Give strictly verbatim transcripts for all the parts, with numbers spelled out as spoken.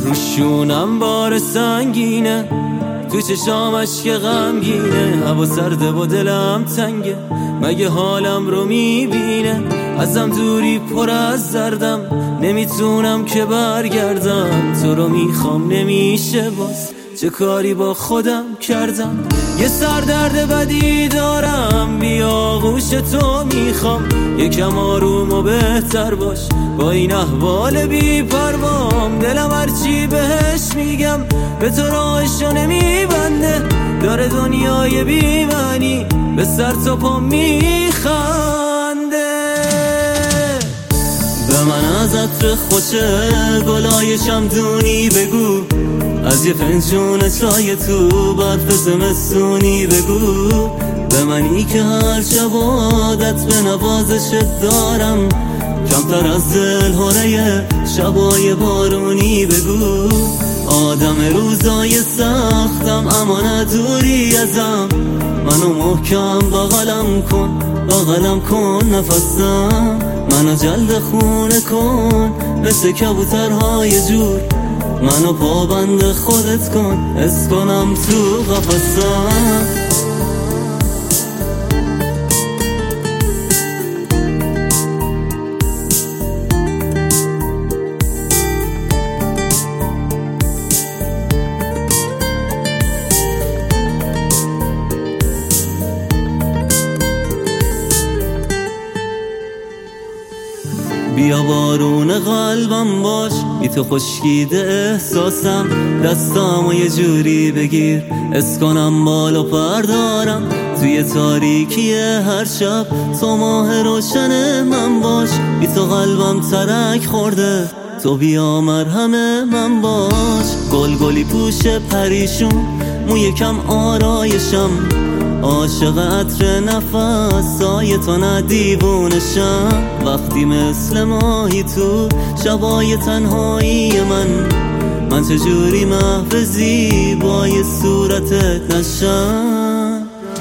روشونم بار سنگینه، تو چشام اشک غمگینه، هوا سرده و دلم تنگه، مگه حالم رو میبینه؟ ازم دوری پر از دردم، نمیتونم که برگردم، تو رو میخوام نمیشه باز، چه کاری با خودم کردم؟ یه سردرد بدی دارم، بی آغوش تو میخوام، یکم آروم و بهتر باش با این احوال بی پروام. دلم هرچی بهش میگم به تو راهشو نمیبنده، داره دنیای بی معنی به سر تا پا میخنده. به من از عطر خوشه گلای شمدونی بگو، از یه فنجون چای تو برف زمستونی بگو، به منی که هر شب عادت به نوازشت دارم، کمتر از دل هره شبای بارونی بگو. آدم روزای سختم اما ندوری ازم، منو محکم بغلم کن، بغلم کن نفسم، منو جلد خونه کن مثل کبوترهای جور، منو پابند خودت کن اسکنم تو قفسم. بیا بارون قلبم باش، بی تو خشکیده احساسم، دستامو یه جوری بگیر اسکنم بالا پر دارم، توی تاریکی هر شب تو ماه روشن من باش، بی تو قلبم ترک خورده، تو بیا مرهم من باش. گل گلی پوش پریشون موی کم آرایشم، عاشق عطر نفس سایه تو نه دیوونشم، وقتی مثل ماهی تو شبای تنهایی من، من چجوری محو زیبای صورتت نشم؟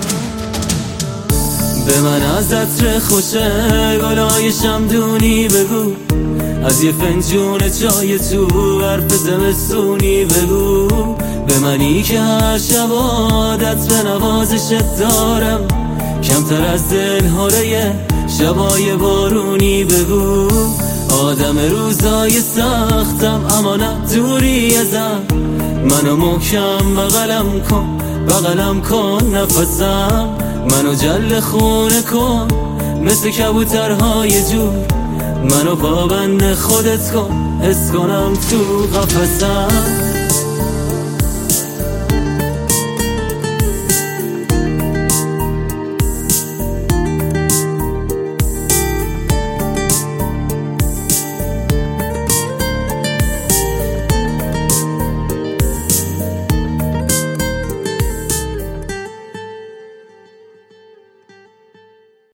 به من از عطر خوشه گلای شمدونی بگو، از یه فنجون چای تو برف زمستونی بگو، به منی که هر شب عادت به نوازشت دارم، کمتر از دل هره شبای بارونی بگو. آدم روزای سختم اما نه دوری ازم، منو محکم بغلم کن، بغلم کن نفسم، منو جل خونه کن مثل کبوترهای جور، منو پابند خودت کن حس کنم تو قفسم.